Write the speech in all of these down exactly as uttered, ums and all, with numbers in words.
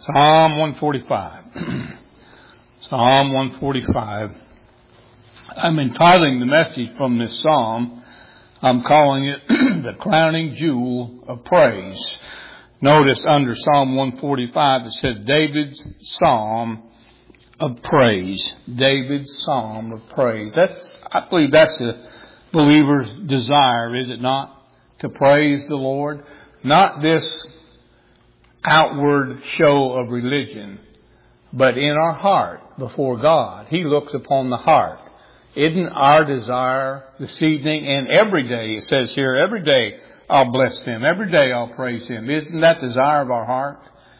Psalm one forty-five. Psalm one forty-five. I'm entitling the message from this psalm. I'm calling it the crowning jewel of praise. Notice under Psalm one forty-five it says David's psalm of praise. David's psalm of praise. That's, I believe that's the believer's desire, is it not? To praise the Lord. Not this outward show of religion, but in our heart before God. He looks upon the heart. Isn't our desire this evening and every day, it says here, every day I'll bless Him. Every day I'll praise Him. Isn't that the desire of our heart?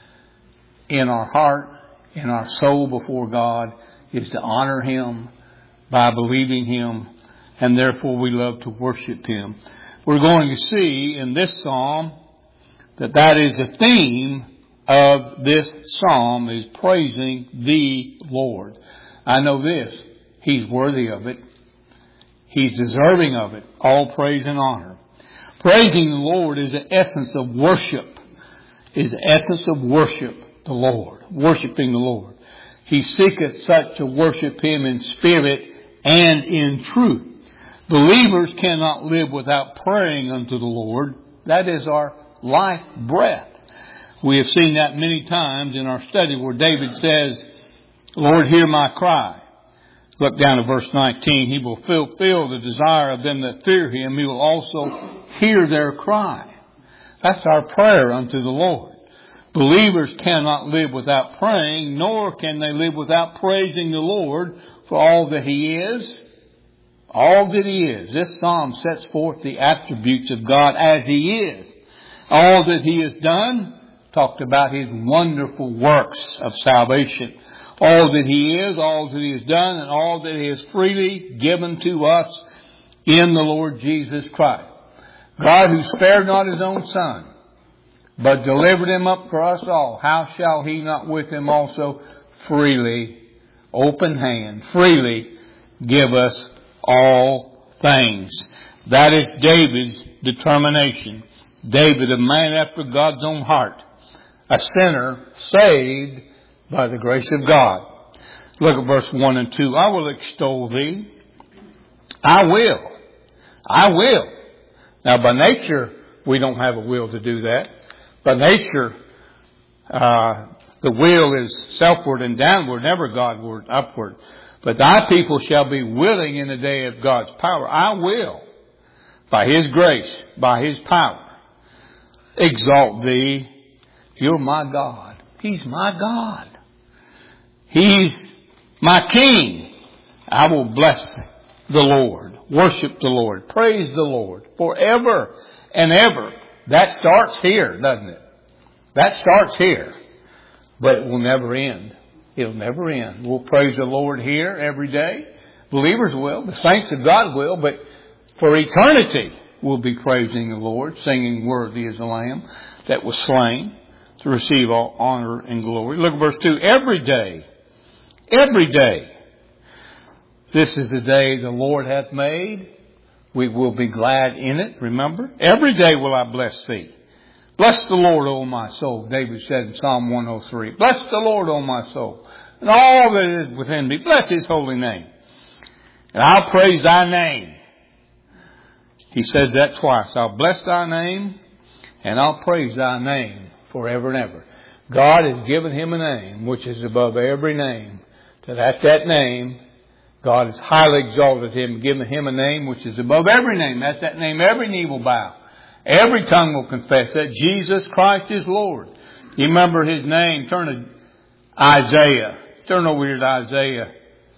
In our heart, in our soul before God, is to honor Him by believing Him, and therefore we love to worship Him. We're going to see in this psalm that that is the theme of this psalm, is praising the Lord. I know this. He's worthy of it. He's deserving of it. All praise and honor. Praising the Lord is the essence of worship. Is the essence of worship, the Lord. Worshipping the Lord. He seeketh such to worship Him in spirit and in truth. Believers cannot live without praying unto the Lord. That is our life breath. We have seen that many times in our study where David says, Lord, hear my cry. Look down to verse nineteen. He will fulfill the desire of them that fear Him. He will also hear their cry. That's our prayer unto the Lord. Believers cannot live without praying, nor can they live without praising the Lord for all that He is. All that He is. This psalm sets forth the attributes of God as He is. All that He has done, talked about His wonderful works of salvation. All that He is, all that He has done, and all that He has freely given to us in the Lord Jesus Christ. God who spared not His own Son, but delivered Him up for us all. How shall He not with Him also freely, open hand, freely give us all things? That is David's determination. David, a man after God's own heart. A sinner saved by the grace of God. Look at verse one and two. I will extol Thee. I will. I will. Now by nature, we don't have a will to do that. By nature, uh, the will is selfward and downward, never Godward, upward. But Thy people shall be willing in the day of God's power. I will, by His grace, by His power, exalt Thee. You're my God. He's my God. He's my King. I will bless the Lord. Worship the Lord. Praise the Lord forever and ever. That starts here, doesn't it? That starts here. But it will never end. It'll never end. We'll praise the Lord here every day. Believers will. The saints of God will. But for eternity, we'll be praising the Lord, singing worthy is the Lamb that was slain to receive all honor and glory. Look at verse two. Every day, every day, this is the day the Lord hath made. We will be glad in it. Remember? Every day will I bless Thee. Bless the Lord, O my soul. David said in Psalm one oh three. Bless the Lord, O my soul. And all that is within me. Bless His holy name. And I'll praise Thy name. He says that twice. I'll bless Thy name and I'll praise Thy name forever and ever. God has given Him a name which is above every name. That at that name, God has highly exalted Him, given Him a name which is above every name. At that name, every knee will bow. Every tongue will confess that Jesus Christ is Lord. You remember His name. Turn to Isaiah. Turn over here to Isaiah.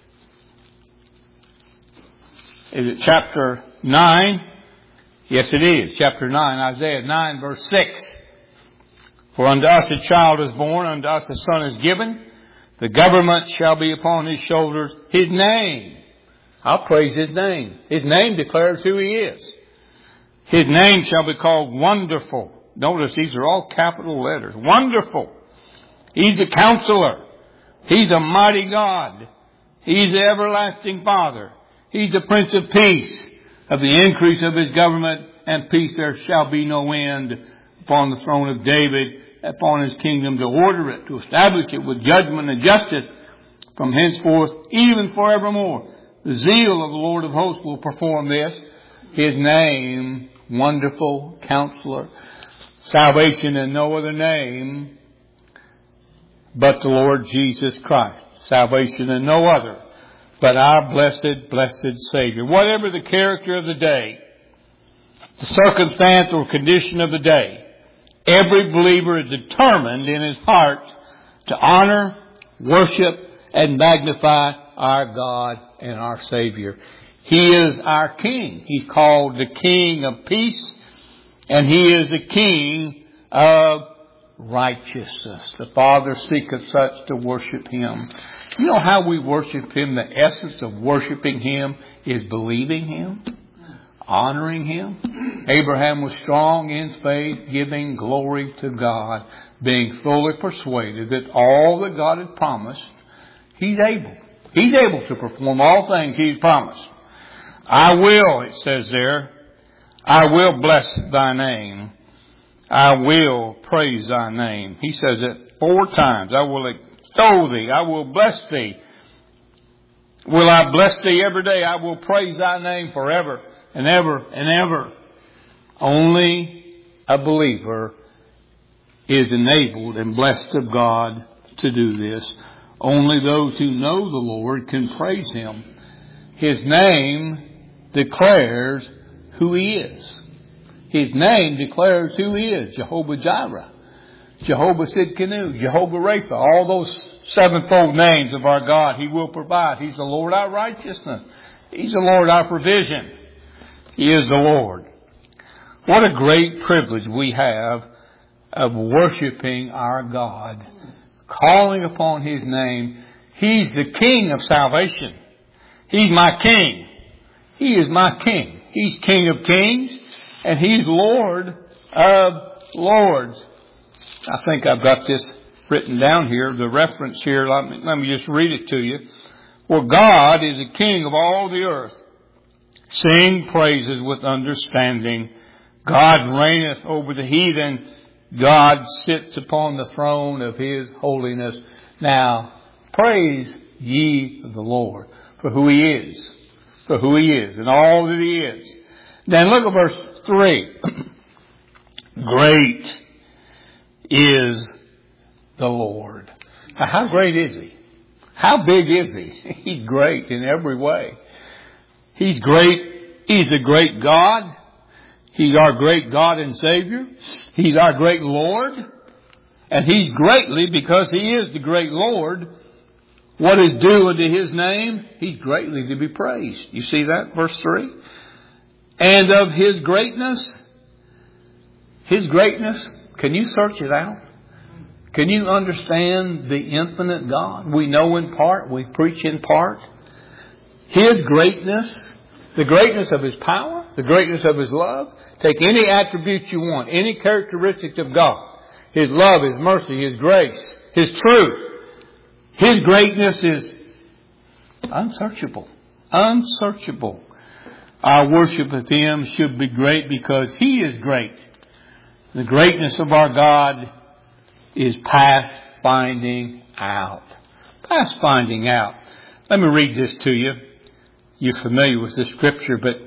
Is it chapter nine? Yes, it is. Chapter nine. Isaiah nine, verse six. For unto us a child is born, unto us a son is given. The government shall be upon His shoulders. His name. I'll praise His name. His name declares who He is. His name shall be called Wonderful. Notice these are all capital letters. Wonderful. He's a counselor. He's a mighty God. He's the everlasting Father. He's the Prince of Peace. Of the increase of His government and peace there shall be no end upon the throne of David upon His kingdom to order it, to establish it with judgment and justice from henceforth, even forevermore. The zeal of the Lord of hosts will perform this. His name, Wonderful Counselor. Salvation in no other name but the Lord Jesus Christ. Salvation in no other but our blessed, blessed Savior. Whatever the character of the day, the circumstance or condition of the day, every believer is determined in his heart to honor, worship, and magnify our God and our Savior. He is our King. He's called the King of Peace, and He is the King of righteousness. The Father seeketh such to worship Him. You know how we worship Him? The essence of worshiping Him is believing Him, honoring Him. Abraham was strong in faith, giving glory to God, being fully persuaded that all that God had promised, He's able. He's able to perform all things He's promised. I will, it says there, I will bless Thy name. I will praise Thy name. He says it four times. I will extol Thee. I will bless Thee. Will I bless Thee every day? I will praise Thy name forever and ever and ever. Only a believer is enabled and blessed of God to do this. Only those who know the Lord can praise Him. His name declares who He is. His name declares who He is. Jehovah Jireh, Jehovah Sidkenu, Jehovah Rapha, all those sevenfold names of our God He will provide. He's the Lord our righteousness. He's the Lord our provision. He is the Lord. What a great privilege we have of worshiping our God, calling upon His name. He's the King of salvation. He's my King. He is my King. He's King of kings, and He's Lord of lords. I think I've got this written down here, the reference here. Let me, let me just read it to you. For God is the King of all the earth. Sing praises with understanding. God reigneth over the heathen. God sits upon the throne of His holiness. Now, praise ye the Lord for who He is. For who He is and all that He is. Then look at verse three. Great is the Lord. Now, how great is He? How big is He? He's great in every way. He's great. He's a great God. He's our great God and Savior. He's our great Lord. And He's greatly, because He is the great Lord, what is due unto His name? He's greatly to be praised. You see that? Verse three. And of His greatness, His greatness, can you search it out? Can you understand the infinite God? We know in part, we preach in part. His greatness, the greatness of His power, the greatness of His love. Take any attribute you want, any characteristic of God. His love, His mercy, His grace, His truth. His greatness is unsearchable. Unsearchable. Our worship of Him should be great because He is great. The greatness of our God is past finding out. Past finding out. Let me read this to you. You're familiar with this scripture, but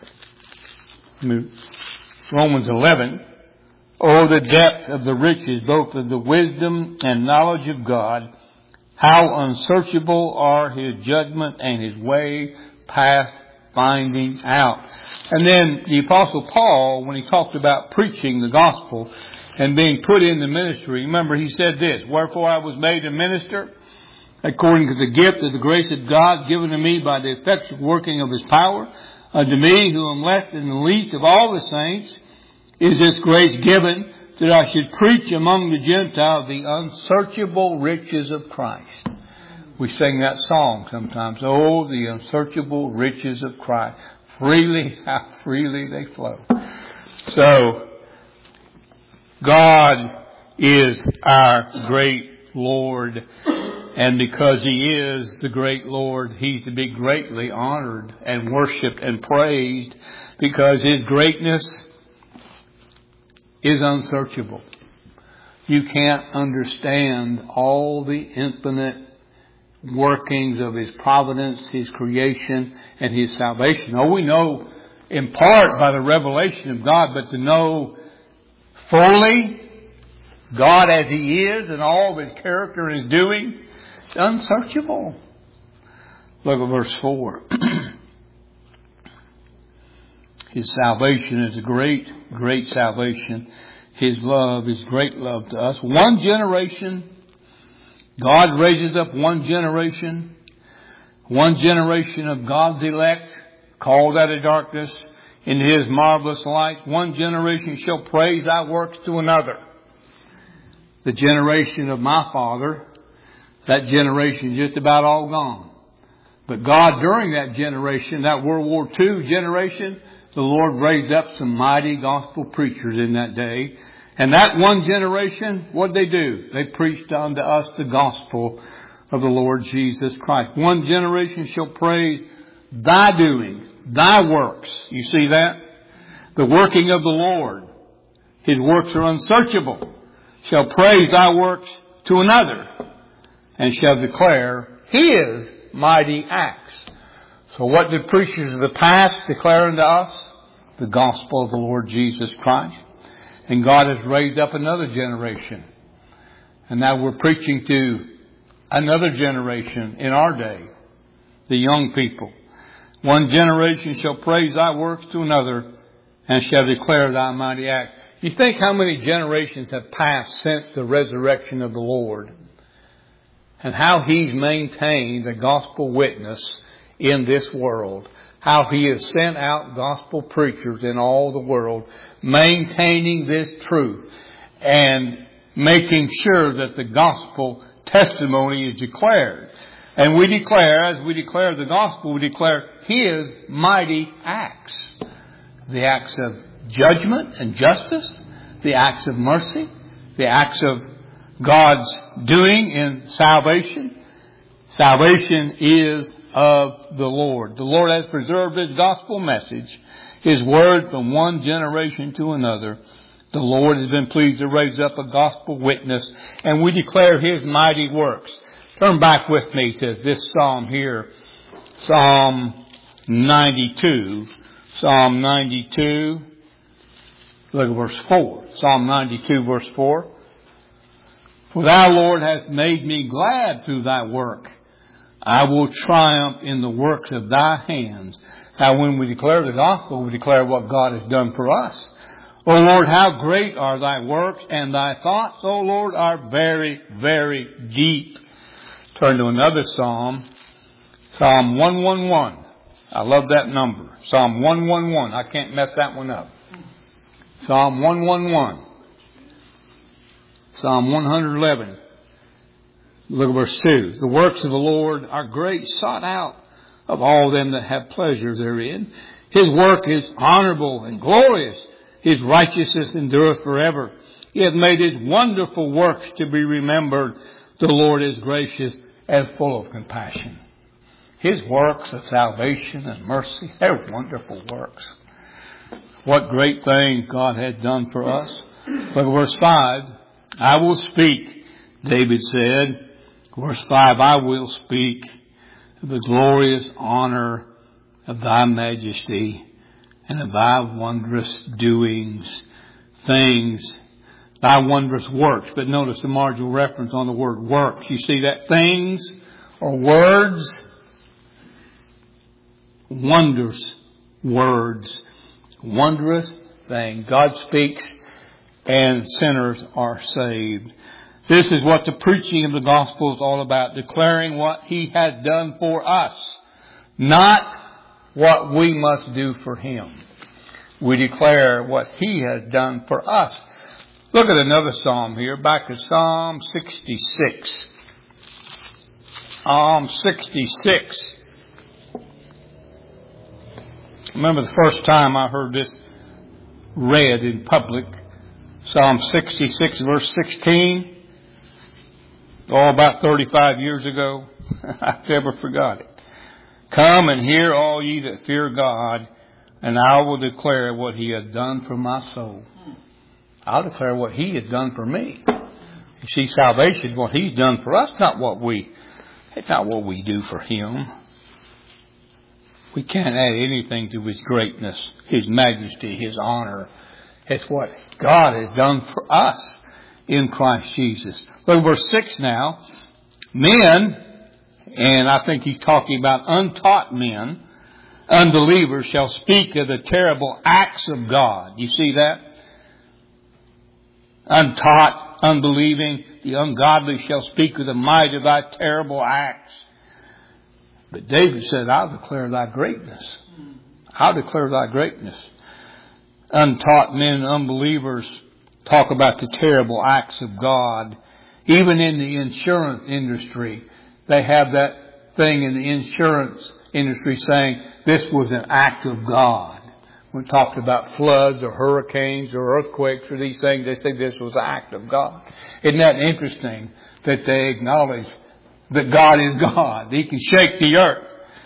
Romans eleven. Oh, the depth of the riches, both of the wisdom and knowledge of God. How unsearchable are His judgment and His way past finding out. And then the Apostle Paul, when he talked about preaching the gospel and being put in the ministry, remember he said this, wherefore I was made a minister according to the gift of the grace of God given to me by the effectual working of His power. Unto me, who am left in the least of all the saints, is this grace given, that I should preach among the Gentiles the unsearchable riches of Christ. We sing that song sometimes. Oh, the unsearchable riches of Christ. Freely, how freely they flow. So, God is our great Lord. And because He is the great Lord, He's to be greatly honored and worshiped and praised, because His greatness is unsearchable. You can't understand all the infinite workings of His providence, His creation, and His salvation. Oh, we know in part by the revelation of God, but to know fully God as He is and all of His character and His doings, it's unsearchable. Look at verse four. His salvation is a great, great salvation. His love is great love to us. One generation, God raises up one generation, one generation of God's elect, called out of darkness into His marvelous light. One generation shall praise Thy works to another. The generation of my father, that generation is just about all gone. But God, during that generation, that World War Two generation, the Lord raised up some mighty gospel preachers in that day. And that one generation, what did they do? They preached unto us the gospel of the Lord Jesus Christ. One generation shall praise Thy doing, Thy works. You see that? The working of the Lord. His works are unsearchable. Shall praise Thy works to another, and shall declare His mighty acts. So what did preachers of the past declare unto us? The gospel of the Lord Jesus Christ. And God has raised up another generation. And now we're preaching to another generation in our day. The young people. One generation shall praise Thy works to another, and shall declare Thy mighty act. You think how many generations have passed since the resurrection of the Lord, and how He's maintained the gospel witness in this world. How He has sent out gospel preachers in all the world, maintaining this truth and making sure that the gospel testimony is declared. And we declare, as we declare the gospel, we declare His mighty acts. The acts of judgment and justice, the acts of mercy, the acts of God's doing in salvation. Salvation is of the Lord. The Lord has preserved His gospel message, His word from one generation to another. The Lord has been pleased to raise up a gospel witness, and we declare His mighty works. Turn back with me to this psalm here, Psalm ninety-two. Psalm ninety-two, look at verse four. Psalm ninety-two, verse four. For Thou, Lord, hast made me glad through Thy work. I will triumph in the works of Thy hands. Now, when we declare the gospel, we declare what God has done for us. O Lord, how great are Thy works, and Thy thoughts, O Lord, are very, very deep. Turn to another psalm, Psalm one eleven. I love that number. Psalm one eleven. I can't mess that one up. Psalm one eleven. Psalm one eleven. Look at verse two. The works of the Lord are great, sought out of all them that have pleasure therein. His work is honorable and glorious. His righteousness endureth forever. He hath made His wonderful works to be remembered. The Lord is gracious and full of compassion. His works of salvation and mercy, they're wonderful works. What great things God has done for us. Look at verse five. I will speak, David said. Verse five, I will speak of the glorious honor of Thy majesty and of Thy wondrous doings, things, Thy wondrous works. But notice the marginal reference on the word works. You see that? Things or words, wondrous words, wondrous thing. God speaks and sinners are saved. This is what the preaching of the gospel is all about, declaring what He has done for us, not what we must do for Him. We declare what He has done for us. Look at another psalm here, back to Psalm sixty-six. Psalm sixty-six. Remember the first time I heard this read in public, Psalm sixty-six, verse sixteen. Oh, about thirty-five years ago. I never forgot it. Come and hear all ye that fear God, and I will declare what He has done for my soul. I'll declare what He has done for me. You see, salvation is what He's done for us, not what we, it's not what we do for Him. We can't add anything to His greatness, His majesty, His honor. It's what God has done for us in Christ Jesus. Look at verse six now. Men, and I think he's talking about untaught men, unbelievers, shall speak of the terrible acts of God. You see that? Untaught, unbelieving, the ungodly shall speak of the might of thy terrible acts. But David said, I'll declare thy greatness. I'll declare thy greatness. Untaught men, unbelievers, talk about the terrible acts of God. Even in the insurance industry, they have that thing in the insurance industry saying this was an act of God. When talked about floods or hurricanes or earthquakes or these things, they say this was an act of God. Isn't that interesting that they acknowledge that God is God? He can shake the earth.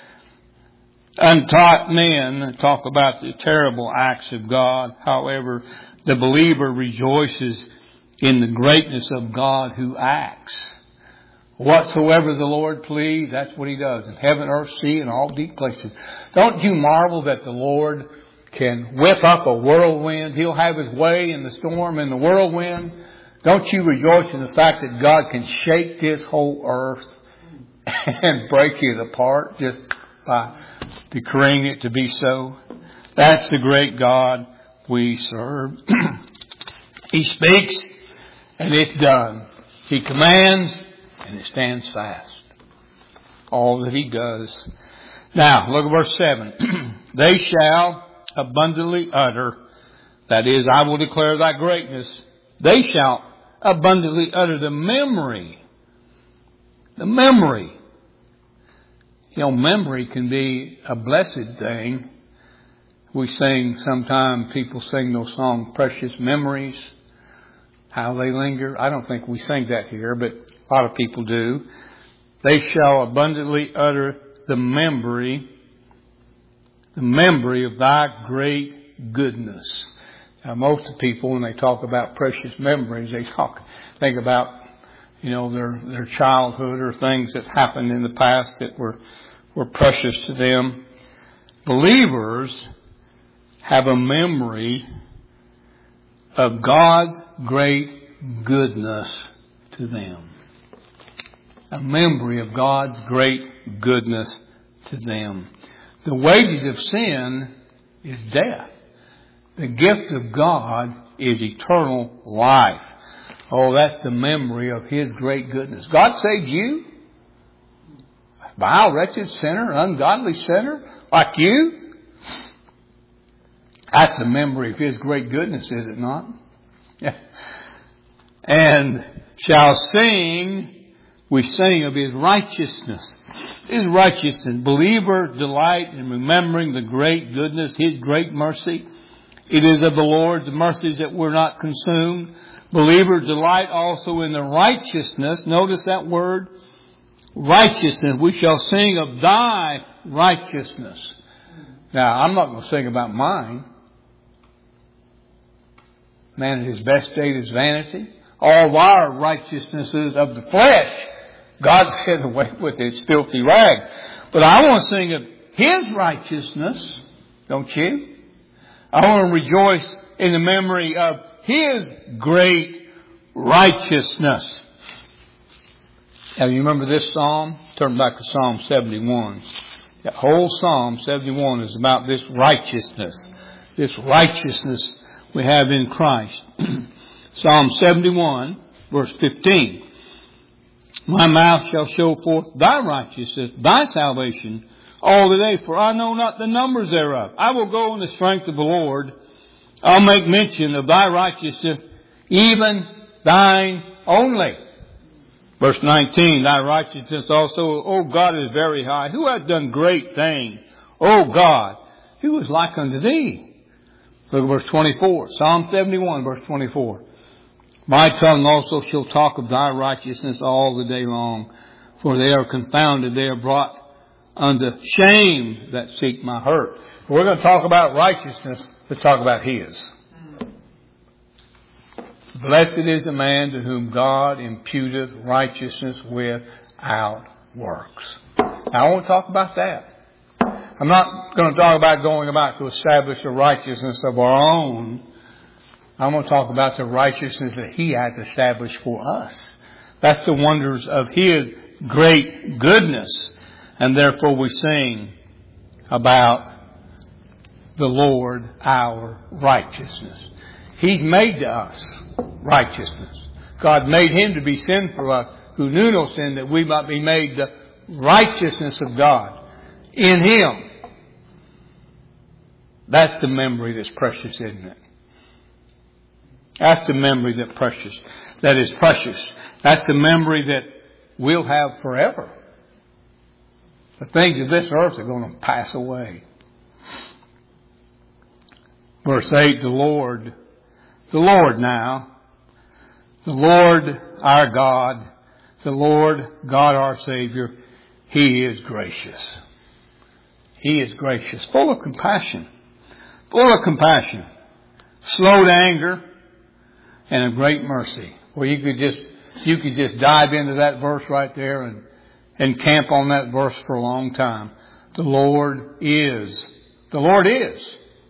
Untaught men talk about the terrible acts of God. However, the believer rejoices in the greatness of God who acts. Whatsoever the Lord please, that's what He does. In heaven, earth, sea, and all deep places. Don't you marvel that the Lord can whip up a whirlwind? He'll have His way in the storm and the whirlwind. Don't you rejoice in the fact that God can shake this whole earth and break it apart just by decreeing it to be so? That's the great God we serve. He speaks and it's done. He commands and it stands fast. All that He does. Now, look at verse seven. They shall abundantly utter, that is, I will declare thy greatness. They shall abundantly utter the memory. The memory. You know, memory can be a blessed thing. We sing, sometimes people sing those songs, Precious Memories, how they linger. I don't think we sing that here, but a lot of people do. They shall abundantly utter the memory, the memory of thy great goodness. Now, most of the people, when they talk about precious memories, they talk, think about, you know, their, their childhood or things that happened in the past that were, were precious to them. Believers have a memory of God's great goodness to them. A memory of God's great goodness to them. The wages of sin is death. The gift of God is eternal life. Oh, that's the memory of His great goodness. God saved you? A vile, wretched sinner, ungodly sinner like you? That's the memory of His great goodness, is it not? And shall sing, we sing of His righteousness. His righteousness. Believer delight in remembering the great goodness, His great mercy. It is of the Lord's mercies that we're not consumed. Believers delight also in the righteousness. Notice that word, righteousness. We shall sing of thy righteousness. Now, I'm not going to sing about mine. Man at his best state is vanity. All of our righteousnesses of the flesh, God said away with its filthy rag. But I want to sing of His righteousness, don't you? I want to rejoice in the memory of His great righteousness. Now, you remember this psalm? Turn back to Psalm seventy-one. That whole Psalm seventy-one is about this righteousness. This righteousness we have in Christ. Psalm seventy-one, verse fifteen. My mouth shall show forth thy righteousness, thy salvation, all the day, for I know not the numbers thereof. I will go in the strength of the Lord. I'll make mention of thy righteousness, even thine only. Verse nineteen, thy righteousness also, O God, is very high. Who hath done great things? O God, who is like unto thee? Look at verse twenty-four. Psalm seventy-one, verse twenty-four. My tongue also shall talk of thy righteousness all the day long, for they are confounded, they are brought unto shame that seek my hurt. If we're going to talk about righteousness, let's talk about His. Blessed is the man to whom God imputeth righteousness without works. Now I want to talk about that. I'm not going to talk about going about to establish a righteousness of our own. I'm going to talk about the righteousness that He hath established for us. That's the wonders of His great goodness. And therefore we sing about the Lord our righteousness. He's made to us righteousness. God made Him to be sin for us who knew no sin, that we might be made the righteousness of God in Him. That's the memory that's precious, isn't it? That's the memory that precious, that is precious. That's the memory that we'll have forever. The things of this earth are going to pass away. Verse eight, the Lord, the Lord now, the Lord our God, the Lord God our Savior, He is gracious. He is gracious, full of compassion, full of compassion, slow to anger, and of great mercy. Well, you could just, you could just dive into that verse right there and, and camp on that verse for a long time. The Lord is, the Lord is.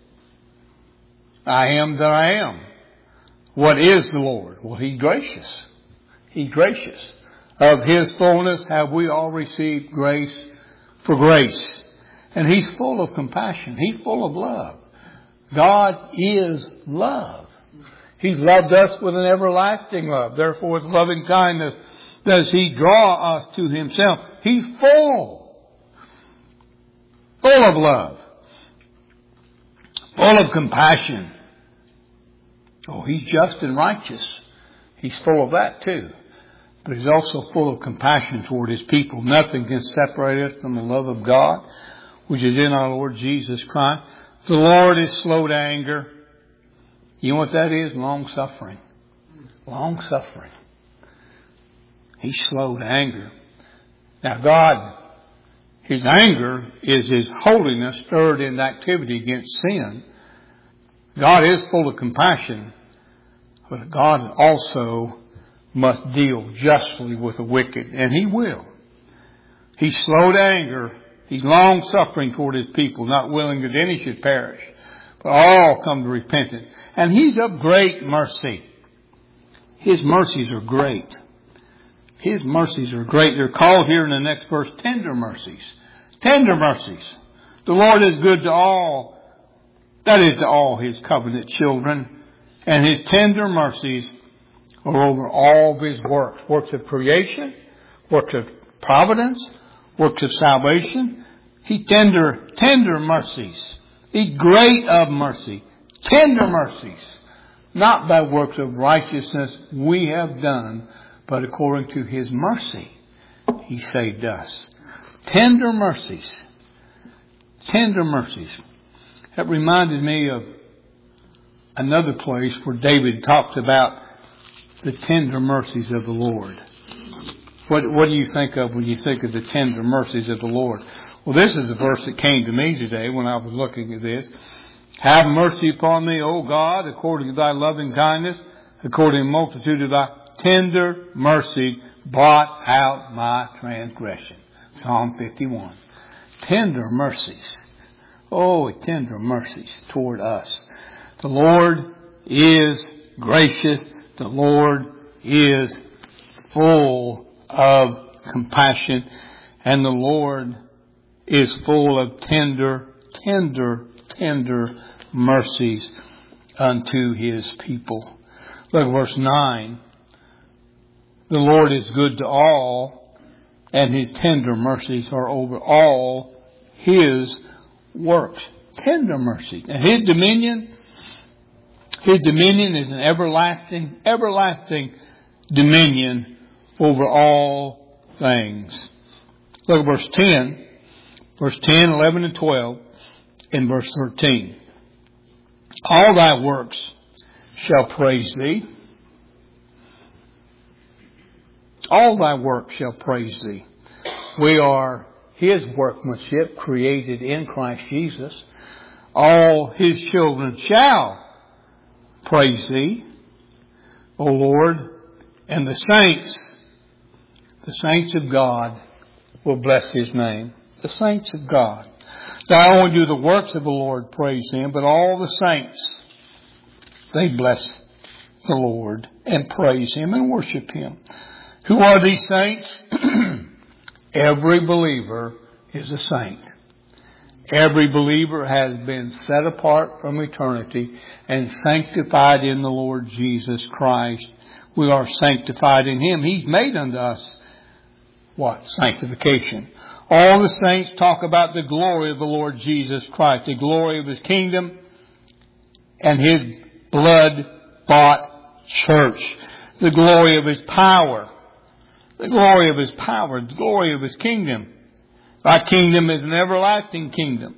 I am that I am. What is the Lord? Well, He's gracious. He's gracious. Of His fullness have we all received grace for grace. And He's full of compassion. He's full of love. God is love. He's loved us with an everlasting love. Therefore, with loving kindness does He draw us to Himself. He's full. Full of love. Full of compassion. Oh, He's just and righteous. He's full of that too. But He's also full of compassion toward His people. Nothing can separate us from the love of God, which is in our Lord Jesus Christ. The Lord is slow to anger. You know what that is? Long suffering. Long suffering. He's slow to anger. Now God, His anger is His holiness stirred in activity against sin. God is full of compassion, but God also must deal justly with the wicked, and He will. He's slow to anger. He's long suffering toward His people, not willing that any should perish, but all come to repentance. And He's of great mercy. His mercies are great. His mercies are great. They're called here in the next verse tender mercies. Tender mercies. The Lord is good to all. That is to all His covenant children. And His tender mercies are over all of His works. Works of creation, works of providence, works of salvation. He tender, tender mercies. He's great of mercy. Tender mercies. Not by works of righteousness we have done, but according to His mercy He saved us. Tender mercies. Tender mercies. That reminded me of another place where David talks about the tender mercies of the Lord. What, what do you think of when you think of the tender mercies of the Lord? Well, this is a verse that came to me today when I was looking at this. Have mercy upon me, O God, according to Thy loving kindness, according to the multitude of Thy tender mercy, blot out my transgression. Psalm fifty-one. Tender mercies. Oh, tender mercies toward us. The Lord is gracious. The Lord is full of compassion. And the Lord is full of tender, tender, tender mercies unto His people. Look at verse nine. The Lord is good to all, and His tender mercies are over all His works. Tender mercy. And His dominion, His dominion is an everlasting, everlasting dominion over all things. Look at verse ten. Verse ten, eleven, and twelve, and verse thirteen. All Thy works shall praise Thee. All Thy works shall praise Thee. We are His workmanship, created in Christ Jesus. All His children shall praise Thee. O Lord, and the saints, the saints of God will bless His name. The saints of God. Not only do the works of the Lord praise Him, but all the saints, they bless the Lord and praise Him and worship Him. Who are these saints? Every believer is a saint. Every believer has been set apart from eternity and sanctified in the Lord Jesus Christ. We are sanctified in Him. He's made unto us what? Sanctification. All the saints talk about the glory of the Lord Jesus Christ, the glory of His kingdom and His blood-bought church, the glory of His power, the glory of His power, the glory of His kingdom. Thy kingdom is an everlasting kingdom.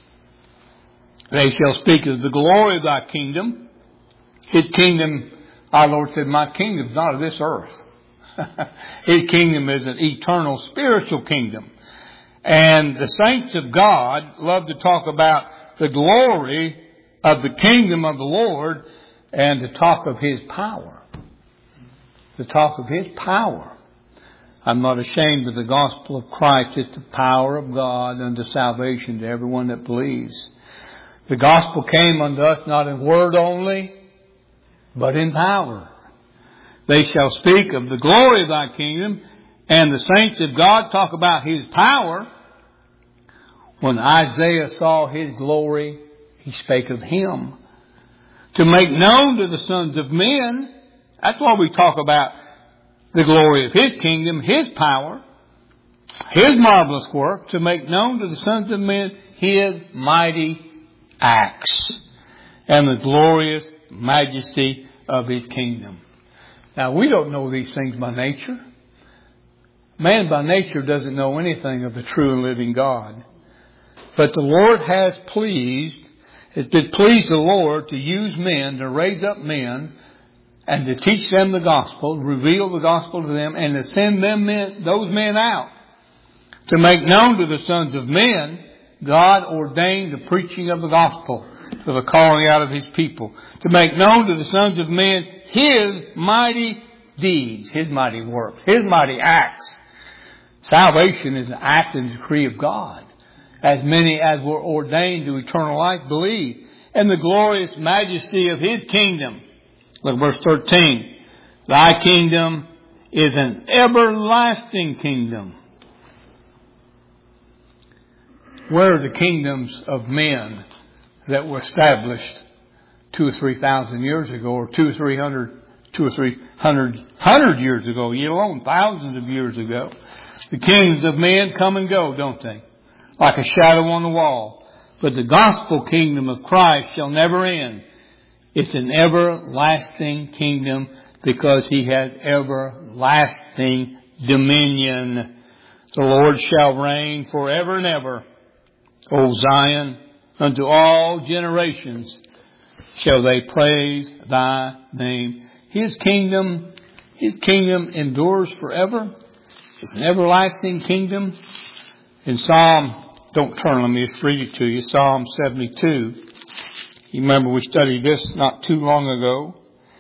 They shall speak of the glory of Thy kingdom. His kingdom, our Lord said, my kingdom is not of this earth. His kingdom is an eternal spiritual kingdom. And the saints of God love to talk about the glory of the kingdom of the Lord and to talk of His power. To talk of His power. I'm not ashamed of the gospel of Christ. It's the power of God unto salvation to everyone that believes. The gospel came unto us not in word only, but in power. They shall speak of the glory of Thy kingdom, and the saints of God talk about His power. When Isaiah saw His glory, he spake of Him. To make known to the sons of men, that's why we talk about the glory of His kingdom, His power, His marvelous work, to make known to the sons of men His mighty acts and the glorious majesty of His kingdom. Now, we don't know these things by nature. Man by nature doesn't know anything of the true and living God. But the Lord has pleased, it's been pleased the Lord to use men, to raise up men, and to teach them the gospel, reveal the gospel to them, and to send them men, those men out to make known to the sons of men, God ordained the preaching of the gospel for the calling out of His people. To make known to the sons of men His mighty deeds, His mighty works, His mighty acts. Salvation is an act and decree of God. As many as were ordained to eternal life believe. And the glorious majesty of His kingdom. Look at verse thirteen. Thy kingdom is an everlasting kingdom. Where are the kingdoms of men that were established two or three thousand years ago, or two or three hundred, two or three hundred, hundred years ago, yet alone thousands of years ago? The kingdoms of men come and go, don't they? Like a shadow on the wall. But the gospel kingdom of Christ shall never end. It's an everlasting kingdom because He has everlasting dominion. The Lord shall reign forever and ever. O Zion, unto all generations shall they praise Thy name. His kingdom, His kingdom endures forever. It's an everlasting kingdom. In Psalm, don't turn, let me just read it to you. Psalm seventy-two. You remember we studied this not too long ago.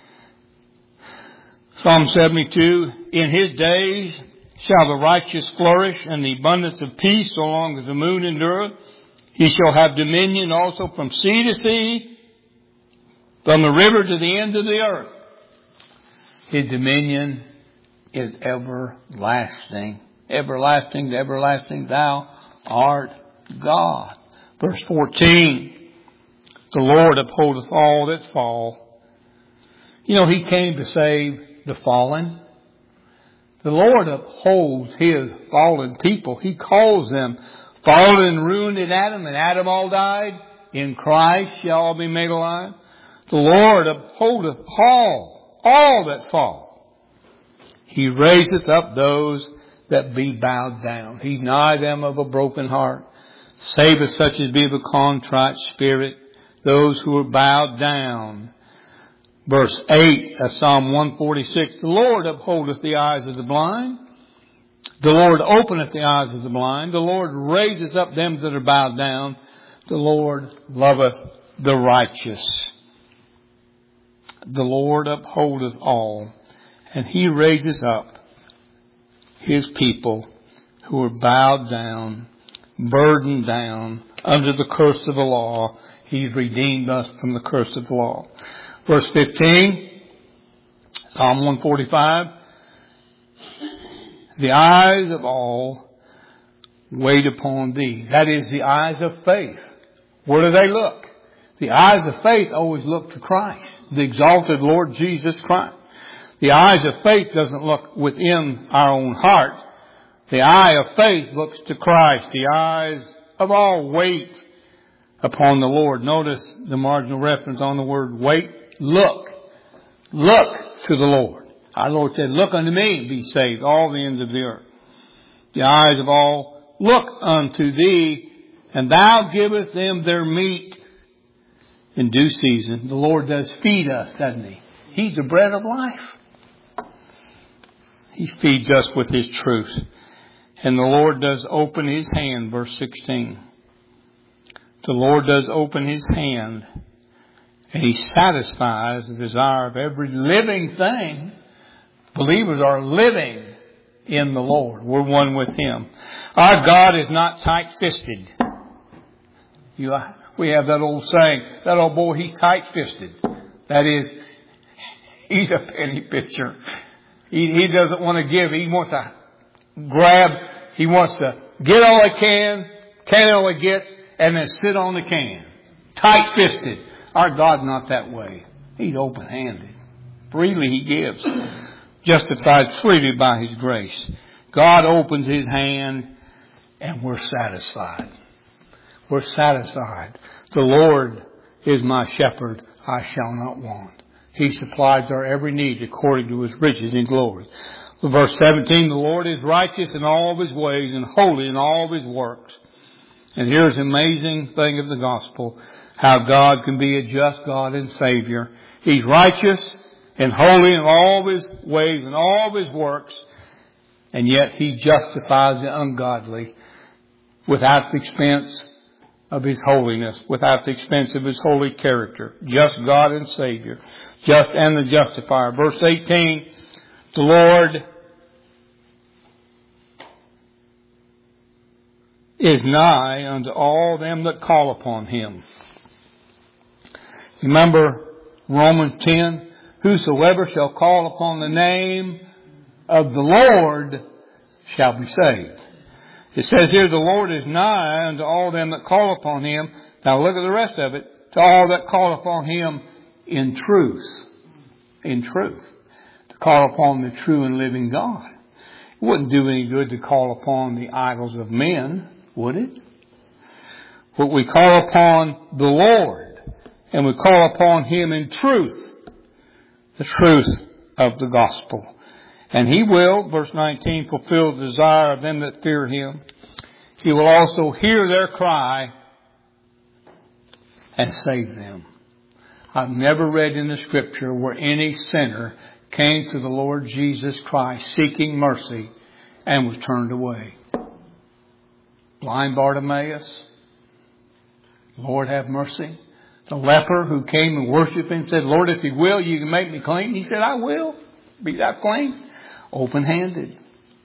Psalm seventy-two. In His days shall the righteous flourish, and the abundance of peace so long as the moon endureth. He shall have dominion also from sea to sea, from the river to the ends of the earth. His dominion is everlasting. Everlasting to everlasting, Thou art God. Verse fourteen. The Lord upholdeth all that fall. You know, He came to save the fallen. The Lord upholds His fallen people. He calls them fallen and ruined in Adam, and Adam all died. In Christ shall all be made alive. The Lord upholdeth all, all that fall. He raiseth up those that be bowed down. He's nigh them of a broken heart. Saveth such as be of a contrite spirit, those who are bowed down. Verse eight of Psalm one forty-six, the Lord upholdeth the eyes of the blind. The Lord openeth the eyes of the blind. The Lord raiseth up them that are bowed down. The Lord loveth the righteous. the Lord upholdeth all, and he raises up his people who are bowed down, burdened down under the curse of the law. He's redeemed us from the curse of the law. Verse fifteen, Psalm one forty-five. The eyes of all wait upon thee. That is the eyes of faith. Where do they look? The eyes of faith always look to Christ, the exalted Lord Jesus Christ. The eyes of faith doesn't look within our own heart. The eye of faith looks to Christ. The eyes of all wait upon the Lord. Notice the marginal reference on the word wait. Look. Look to the Lord. Our Lord said, look unto me and be saved, all the ends of the earth. The eyes of all look unto thee, and thou givest them their meat in due season. The Lord does feed us, doesn't he? He's the bread of life. He feeds us with his truth. And the Lord does open his hand, verse sixteen. The Lord does open his hand, and he satisfies the desire of every living thing. Believers are living in the Lord. We're one with him. Our God is not tight-fisted. You, we have that old saying, that old boy, he's tight-fisted. That is, he's a penny pitcher. He, he doesn't want to give. He wants to grab. He wants to get all he can, can all he gets, and then sit on the can. Tight-fisted. Our God's not that way. He's open-handed. Freely he gives. Justified freely by his grace. God opens his hand, and we're satisfied. We're satisfied. The Lord is my shepherd. I shall not want. He supplies our every need according to his riches in glory. Verse seventeen, the Lord is righteous in all of his ways and holy in all of his works. And here's the amazing thing of the gospel, how God can be a just God and Savior. He's righteous and holy in all of his ways and all of his works, and yet he justifies the ungodly without the expense of his holiness, without the expense of his holy character. Just God and Savior. Just and the justifier. Verse eighteen, the Lord is nigh unto all them that call upon him. Remember Romans ten? Whosoever shall call upon the name of the Lord shall be saved. It says here, the Lord is nigh unto all them that call upon him. Now look at the rest of it. To all that call upon him in truth. In truth. To call upon the true and living God. It wouldn't do any good to call upon the idols of men, would it? But we call upon the Lord, and we call upon him in truth. The truth of the gospel. And he will, verse nineteen, fulfill the desire of them that fear him. He will also hear their cry and save them. I've never read in the scripture where any sinner came to the Lord Jesus Christ seeking mercy and was turned away. Blind Bartimaeus, Lord have mercy. The leper who came and worshipped him said, Lord, if you will, you can make me clean. He said, I will. Be thou clean. Open-handed.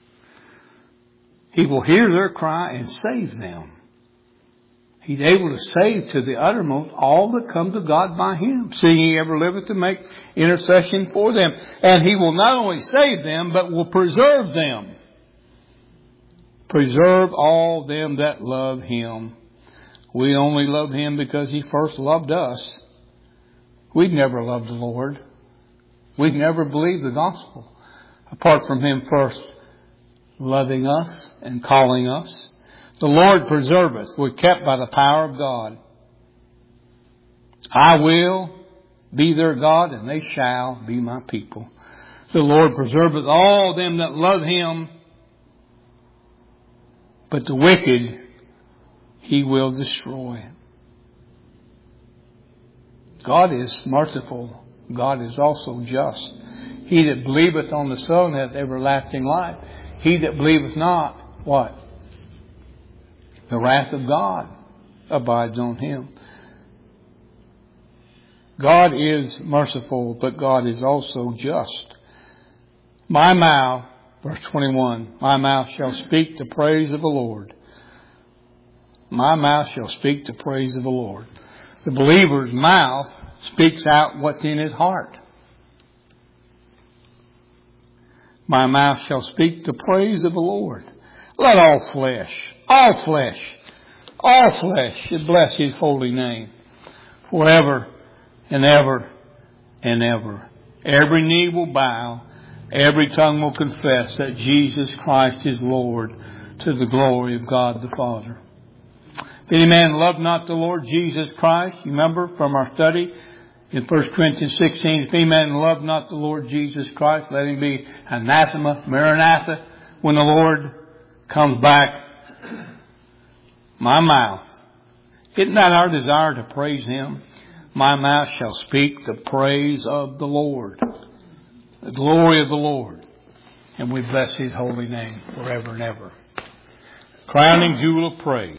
He will hear their cry and save them. He's able to save to the uttermost all that come to God by him, seeing he ever liveth to make intercession for them. And he will not only save them, but will preserve them. Preserve all them that love him. We only love him because he first loved us. We've never loved the Lord. We've never believed the gospel apart from him first loving us and calling us. The Lord preserveth. We're kept by the power of God. I will be their God, and they shall be my people. The Lord preserveth all them that love him, but the wicked he will destroy. God is merciful. God is also just. He that believeth on the Son hath everlasting life. He that believeth not, what? The wrath of God abides on him. God is merciful, but God is also just. My mouth, verse twenty-one, my mouth shall speak the praise of the Lord. My mouth shall speak the praise of the Lord. The believer's mouth speaks out what's in his heart. My mouth shall speak the praise of the Lord. Let all flesh, all flesh, all flesh should bless His holy name forever and ever and ever. Every knee will bow. Every tongue will confess that Jesus Christ is Lord, to the glory of God the Father. If any man love not the Lord Jesus Christ, you remember from our study in First Corinthians sixteen, if any man love not the Lord Jesus Christ, let him be anathema, maranatha, when the Lord comes back. My mouth. Isn't that our desire to praise Him? My mouth shall speak the praise of the Lord, the glory of the Lord. And we bless His holy name forever and ever. Crowning jewel of praise.